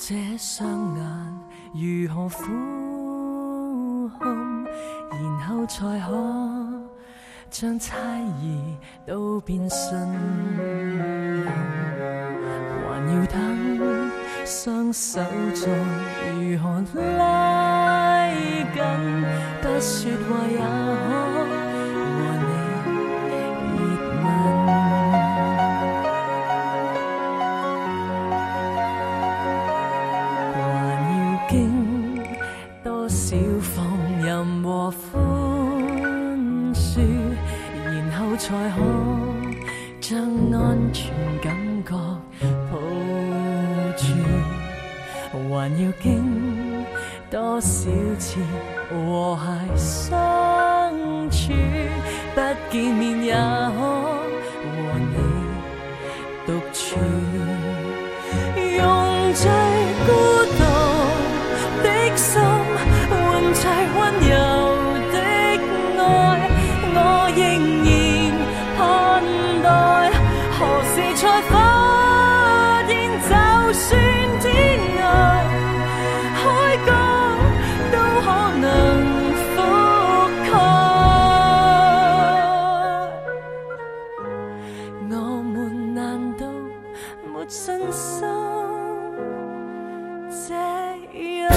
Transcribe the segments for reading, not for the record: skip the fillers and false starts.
这雙眼如何俯瞰，然後才可將猜疑都變信任，還要等雙手再如何拉緊，不說話也可和你熱吻。多少放任和寬恕，然後才可將安全感覺抱住，還要經多少次和諧相處，不見面也可和你獨處，用最孤獨的心換最溫柔的愛，我仍然盼待，何時才發現就算天涯海角都可能覆蓋，我們難道沒信心這樣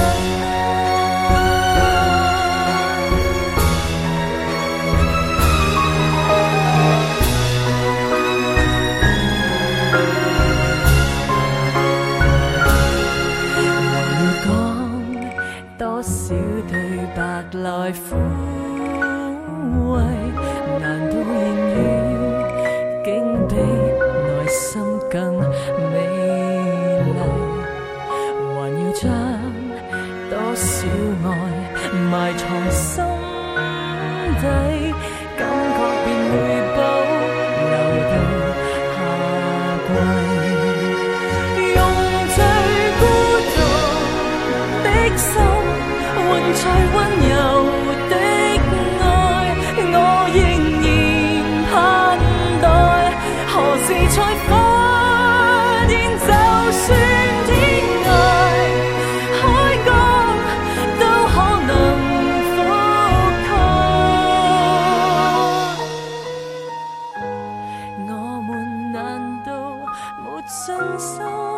多少對白來撫慰，難道言語竟比內心更美麗？還要將多少愛埋藏心底，感覺便會保留到夏季，用最孤獨的心換最溫柔的愛，我仍然盼待，何時才發現就算天涯海角都可能覆蓋，我們難道沒信心